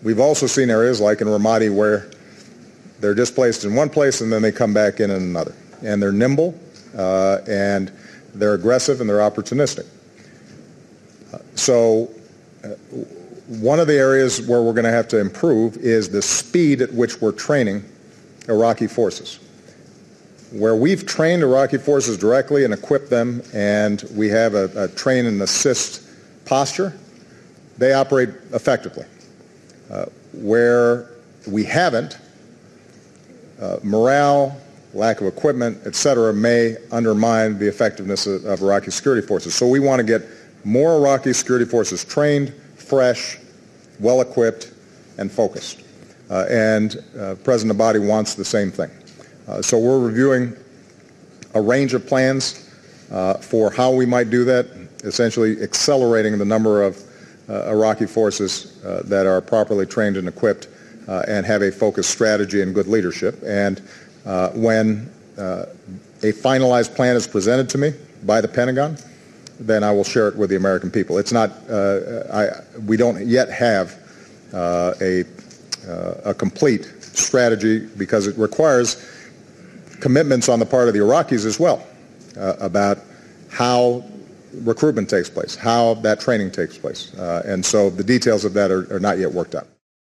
we've also seen areas like in Ramadi where they're displaced in one place and then they come back in another. And they're nimble, and they're aggressive, and they're opportunistic. So one of the areas where we're going to have to improve is the speed at which we're training Iraqi forces. Where we've trained Iraqi forces directly and equipped them, and we have a train and assist posture, they operate effectively. Where we haven't, morale, lack of equipment, etc., may undermine the effectiveness of Iraqi security forces. So we want to get more Iraqi security forces trained, fresh, well-equipped, and focused. President Abadi wants the same thing. So we're reviewing a range of plans for how we might do that, essentially accelerating the number of Iraqi forces that are properly trained and equipped and have a focused strategy and good leadership. And when a finalized plan is presented to me by the Pentagon, then I will share it with the American people. It's not, we don't yet have a complete strategy because it requires commitments on the part of the Iraqis as well about how recruitment takes place, how that training takes place. And so the details of that are not yet worked out.